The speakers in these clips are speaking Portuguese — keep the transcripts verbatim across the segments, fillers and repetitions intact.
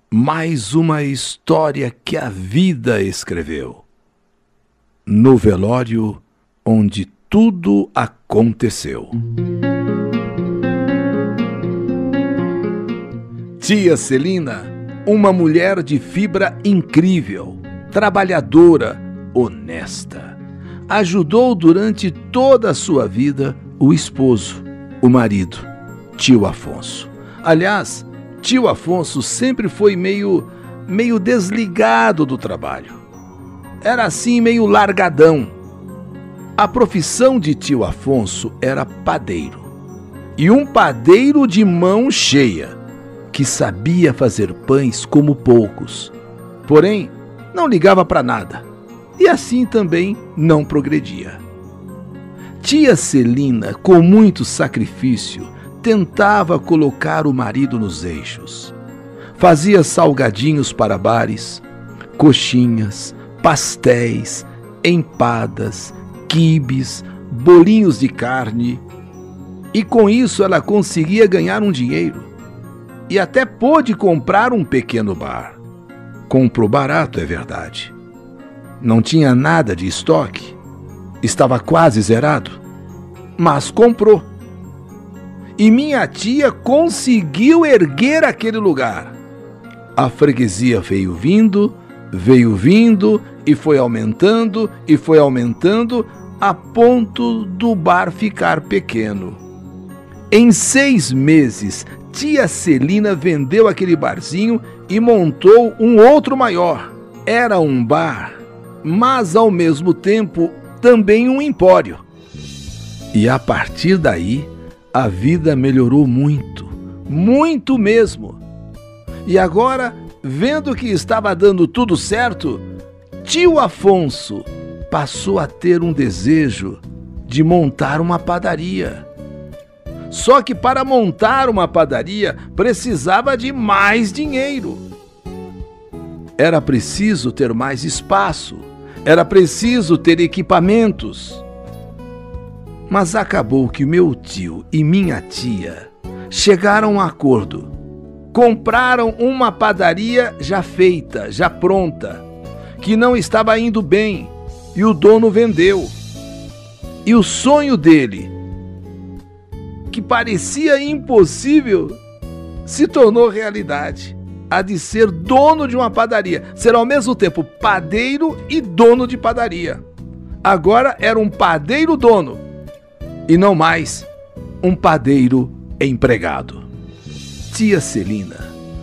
Mais uma história que a vida escreveu. No velório onde tudo aconteceu. Tia Celina, uma mulher de fibra incrível, trabalhadora, honesta, ajudou durante toda a sua vida o esposo, o marido, tio Afonso. Aliás, tio Afonso sempre foi meio, meio desligado do trabalho. Era assim meio largadão. A profissão de tio Afonso era padeiro. E um padeiro de mão cheia, que sabia fazer pães como poucos. Porém, não ligava para nada. E assim também não progredia. Tia Celina, com muito sacrifício, tentava colocar o marido nos eixos. Fazia salgadinhos para bares, coxinhas, pastéis, empadas, quibes, bolinhos de carne. E com isso ela conseguia ganhar um dinheiro. E até pôde comprar um pequeno bar. Comprou barato, é verdade. Não tinha nada de estoque. Estava quase zerado. Mas comprou. E minha tia conseguiu erguer aquele lugar. A freguesia veio vindo, veio vindo e foi aumentando e foi aumentando a ponto do bar ficar pequeno. Em seis meses, tia Celina vendeu aquele barzinho e montou um outro maior. Era um bar, mas ao mesmo tempo também um empório. E a partir daí, a vida melhorou muito, muito mesmo. E agora, vendo que estava dando tudo certo, tio Afonso passou a ter um desejo de montar uma padaria. Só que para montar uma padaria precisava de mais dinheiro. Era preciso ter mais espaço, era preciso ter equipamentos. Mas acabou que meu tio e minha tia chegaram a um acordo. Compraram uma padaria já feita, já pronta, que não estava indo bem, e o dono vendeu. E o sonho dele, que parecia impossível, se tornou realidade. A de ser dono de uma padaria, ser ao mesmo tempo padeiro e dono de padaria. Agora era um padeiro dono, e não mais um padeiro empregado. Tia Celina,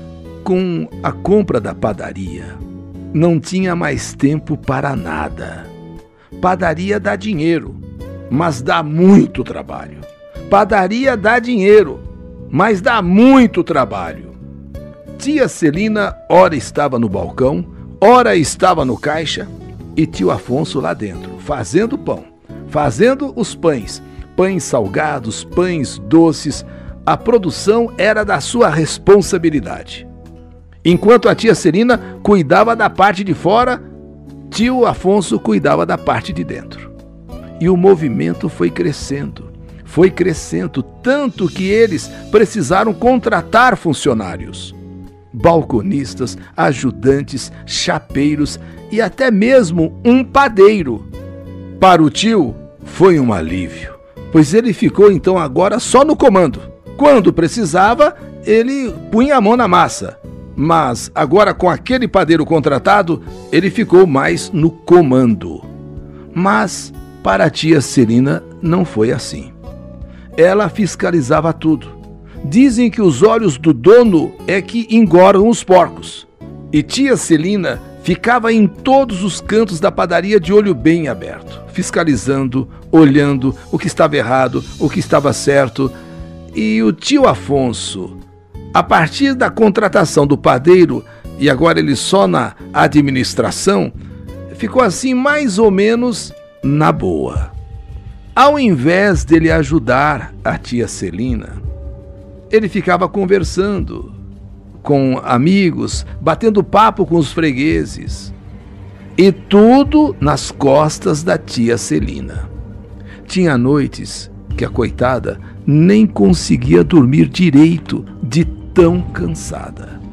com a compra da padaria, não tinha mais tempo para nada. Padaria dá dinheiro, mas dá muito trabalho. Padaria dá dinheiro, mas dá muito trabalho. Tia Celina ora estava no balcão, ora estava no caixa, e tio Afonso lá dentro, fazendo pão, fazendo os pães, pães salgados, pães doces. A produção era da sua responsabilidade. Enquanto a tia Celina cuidava da parte de fora, tio Afonso cuidava da parte de dentro. E o movimento foi crescendo, foi crescendo, tanto que eles precisaram contratar funcionários. Balconistas, ajudantes, chapeiros e até mesmo um padeiro. Para o tio, foi um alívio, pois ele ficou então agora só no comando. Quando precisava, ele punha a mão na massa. Mas agora com aquele padeiro contratado, ele ficou mais no comando. Mas para a tia Celina não foi assim. Ela fiscalizava tudo. Dizem que os olhos do dono é que engordam os porcos. E tia Celina ficava em todos os cantos da padaria de olho bem aberto, fiscalizando, olhando o que estava errado, o que estava certo. E o tio Afonso, a partir da contratação do padeiro, e agora ele só na administração, ficou assim mais ou menos na boa. Ao invés dele ajudar a tia Celina, ele ficava conversando com amigos, batendo papo com os fregueses. E tudo nas costas da tia Celina. Tinha noites que a coitada nem conseguia dormir direito de tão cansada.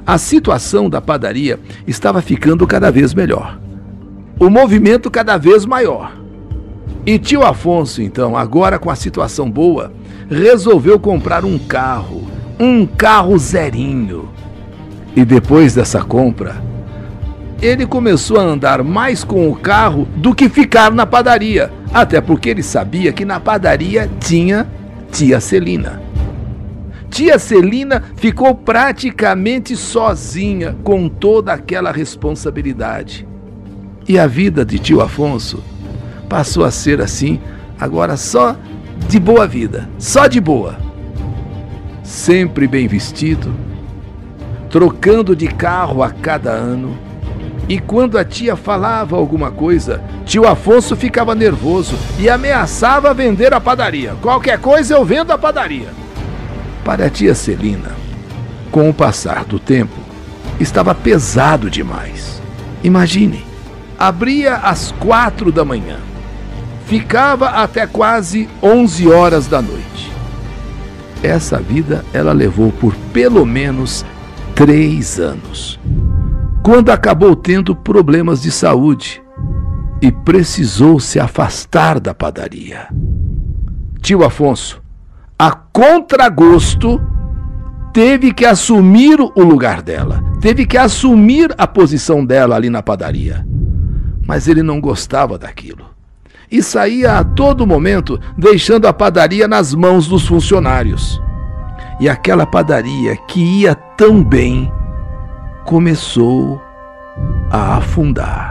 A situação da padaria estava ficando cada vez melhor. O movimento cada vez maior. E tio Afonso, então, agora com a situação boa, resolveu comprar um carro, um carro zerinho. E depois dessa compra, ele começou a andar mais com o carro do que ficar na padaria, até porque ele sabia que na padaria tinha tia Celina. Tia Celina ficou praticamente sozinha com toda aquela responsabilidade. E a vida de tio Afonso passou a ser assim, agora só de boa vida, só de boa. Sempre bem vestido, trocando de carro a cada ano. E quando a tia falava alguma coisa, tio Afonso ficava nervoso e ameaçava vender a padaria. Qualquer coisa eu vendo a padaria. Para a tia Celina, com o passar do tempo, estava pesado demais. Imagine, abria às quatro da manhã, ficava até quase onze horas da noite. Essa vida ela levou por pelo menos três anos, quando acabou tendo problemas de saúde e precisou se afastar da padaria. Tio Afonso, a contragosto, teve que assumir o lugar dela, teve que assumir a posição dela ali na padaria. Mas ele não gostava daquilo e saía a todo momento deixando a padaria nas mãos dos funcionários. E aquela padaria que ia tão bem começou a afundar.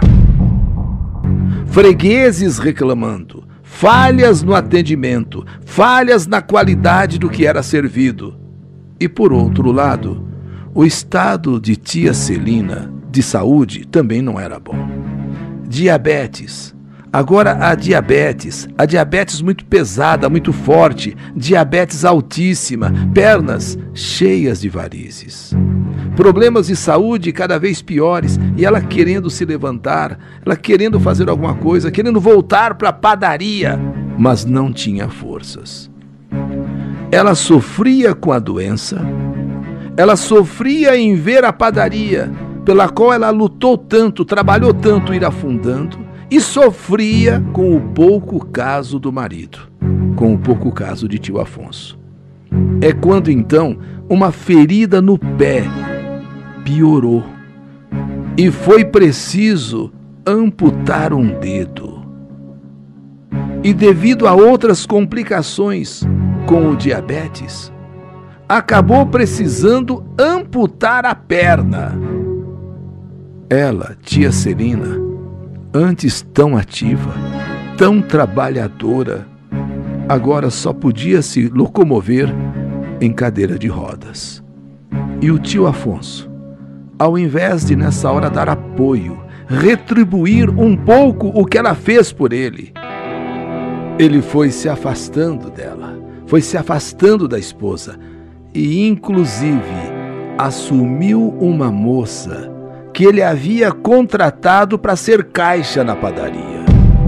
Fregueses reclamando, falhas no atendimento, falhas na qualidade do que era servido. E por outro lado, o estado de tia Celina de saúde também não era bom. Diabetes. Agora a diabetes, a diabetes muito pesada, muito forte, diabetes altíssima, pernas cheias de varizes. Problemas de saúde cada vez piores e ela querendo se levantar, ela querendo fazer alguma coisa, querendo voltar para a padaria, mas não tinha forças. Ela sofria com a doença, ela sofria em ver a padaria, pela qual ela lutou tanto, trabalhou tanto ir afundando, e sofria com o pouco caso do marido, com o pouco caso de tio Afonso. É quando então uma ferida no pé piorou e foi preciso amputar um dedo. E devido a outras complicações com o diabetes, acabou precisando amputar a perna. Ela, tia Celina, antes tão ativa, tão trabalhadora, agora só podia se locomover em cadeira de rodas. E o tio Afonso, ao invés de nessa hora dar apoio, retribuir um pouco o que ela fez por ele, ele foi se afastando dela, foi se afastando da esposa e inclusive assumiu uma moça que ele havia contratado para ser caixa na padaria.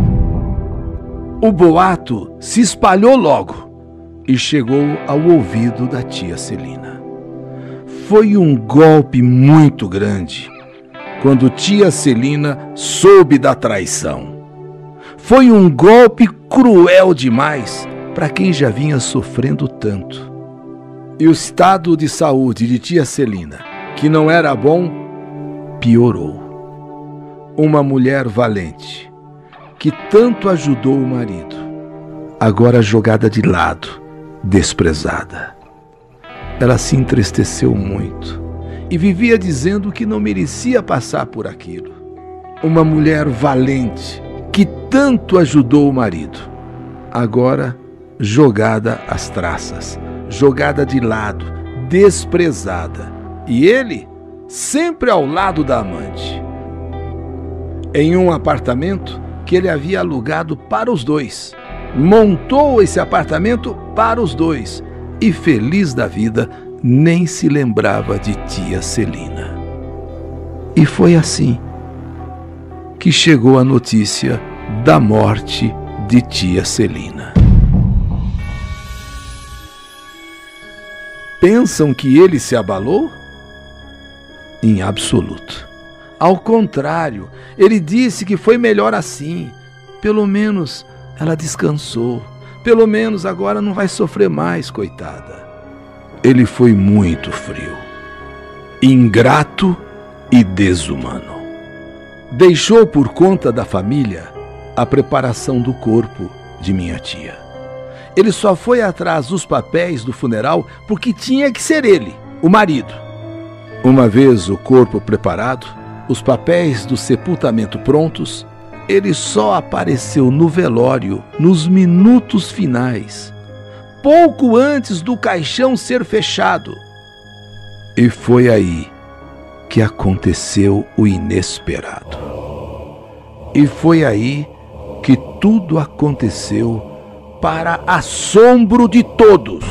O boato se espalhou logo e chegou ao ouvido da tia Celina. Foi um golpe muito grande quando tia Celina soube da traição. Foi um golpe cruel demais para quem já vinha sofrendo tanto. E o estado de saúde de tia Celina, que não era bom, piorou. Uma mulher valente, que tanto ajudou o marido, agora jogada de lado, desprezada. Ela se entristeceu muito e vivia dizendo que não merecia passar por aquilo. Uma mulher valente, que tanto ajudou o marido, agora jogada às traças, jogada de lado, desprezada. E ele sempre ao lado da amante, em um apartamento que ele havia alugado para os dois. Montou esse apartamento para os dois e, feliz da vida, nem se lembrava de tia Celina. E foi assim que chegou a notícia da morte de tia Celina. Pensam que ele se abalou? em absoluto. Ao contrário, ele disse que foi melhor assim. Pelo menos ela descansou. Pelo menos agora não vai sofrer mais, coitada. Ele foi muito frio, ingrato e desumano. Deixou por conta da família a preparação do corpo de minha tia. Ele só foi atrás dos papéis do funeral porque tinha que ser ele, o marido. Uma vez o corpo preparado, os papéis do sepultamento prontos, ele só apareceu no velório nos minutos finais, pouco antes do caixão ser fechado. E foi aí que aconteceu o inesperado. E foi aí que tudo aconteceu para assombro de todos.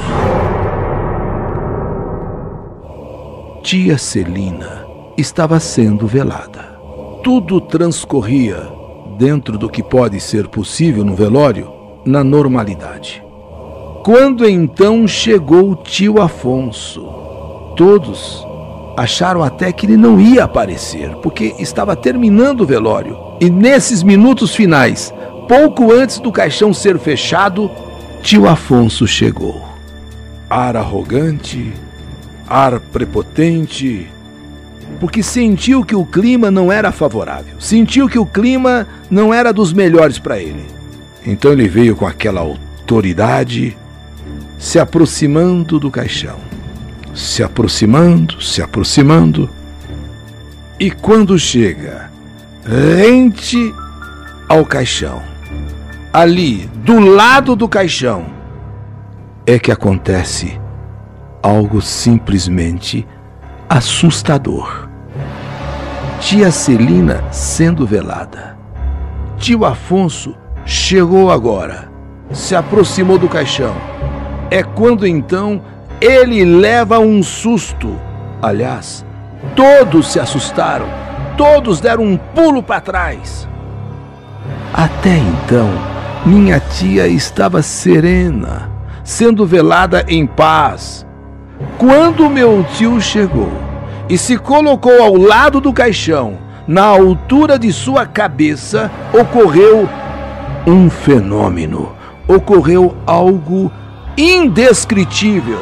Tia Celina estava sendo velada. Tudo transcorria, dentro do que pode ser possível no velório, na normalidade. Quando então chegou o tio Afonso, todos acharam até que ele não ia aparecer, porque estava terminando o velório. E nesses minutos finais, pouco antes do caixão ser fechado, tio Afonso chegou. Ar arrogante, ar prepotente, porque sentiu que o clima não era favorável, sentiu que o clima não era dos melhores para ele. Então ele veio com aquela autoridade, se aproximando do caixão, se aproximando, se aproximando, e quando chega rente ao caixão, ali do lado do caixão, é que acontece algo simplesmente assustador. Tia Celina sendo velada. Tio Afonso chegou agora, se aproximou do caixão. É quando então ele leva um susto. Aliás, todos se assustaram, todos deram um pulo para trás. Até então, minha tia estava serena, sendo velada em paz. Quando meu tio chegou e se colocou ao lado do caixão, na altura de sua cabeça, ocorreu um fenômeno, ocorreu algo indescritível.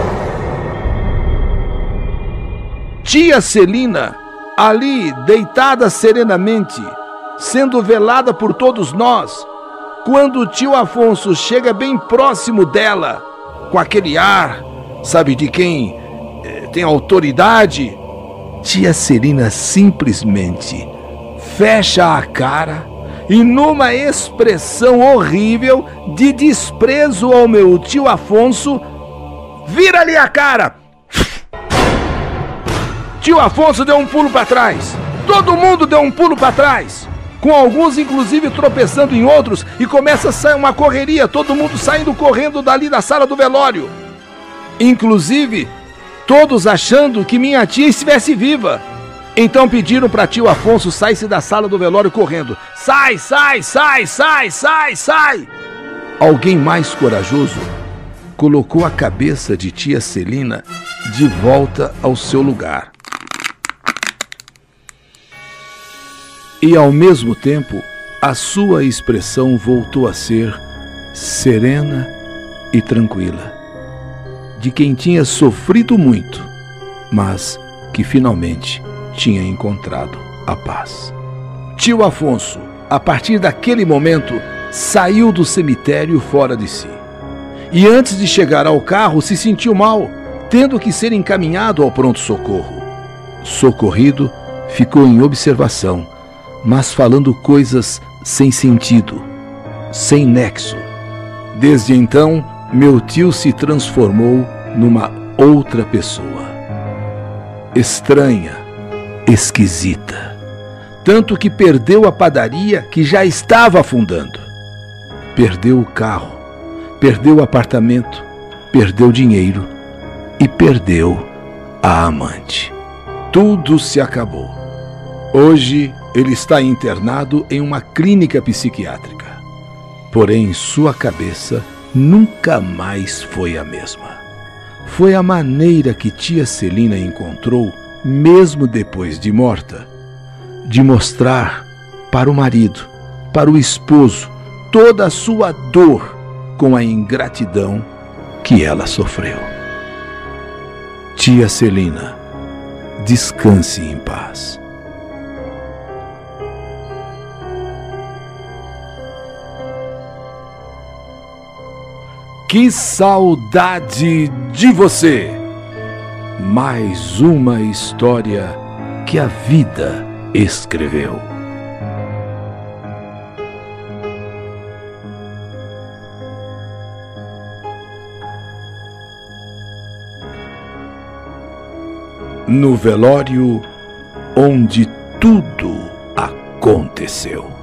Tia Celina, ali deitada serenamente, sendo velada por todos nós, quando o tio Afonso chega bem próximo dela, com aquele ar, sabe de quem eh, tem autoridade, tia Celina simplesmente fecha a cara e, numa expressão horrível de desprezo ao meu tio Afonso, vira-lhe a cara. Tio Afonso deu um pulo para trás. Todo mundo deu um pulo para trás, com alguns inclusive tropeçando em outros, e começa a sair uma correria, todo mundo saindo correndo dali da sala do velório. Inclusive, todos achando que minha tia estivesse viva. Então pediram para tio Afonso sair-se da sala do velório correndo. Sai, sai, sai, sai, sai, sai! Alguém mais corajoso colocou a cabeça de tia Celina de volta ao seu lugar. E ao mesmo tempo, a sua expressão voltou a ser serena e tranquila, de quem tinha sofrido muito, mas que finalmente tinha encontrado a paz. Tio Afonso, a partir daquele momento, saiu do cemitério fora de si. E antes de chegar ao carro, se sentiu mal, tendo que ser encaminhado ao pronto-socorro. Socorrido, ficou em observação, mas falando coisas sem sentido, sem nexo. Desde então, meu tio se transformou numa outra pessoa. Estranha, esquisita. Tanto que perdeu a padaria que já estava afundando. Perdeu o carro, perdeu o apartamento, perdeu dinheiro e perdeu a amante. Tudo se acabou. Hoje ele está internado em uma clínica psiquiátrica. Porém, sua cabeça nunca mais foi a mesma. Foi a maneira que tia Celina encontrou mesmo depois de morta, de mostrar para o marido, para o esposo, toda a sua dor com a ingratidão que ela sofreu. Tia Celina, descanse em paz. Que saudade de você! Mais uma história que a vida escreveu. No velório onde tudo aconteceu.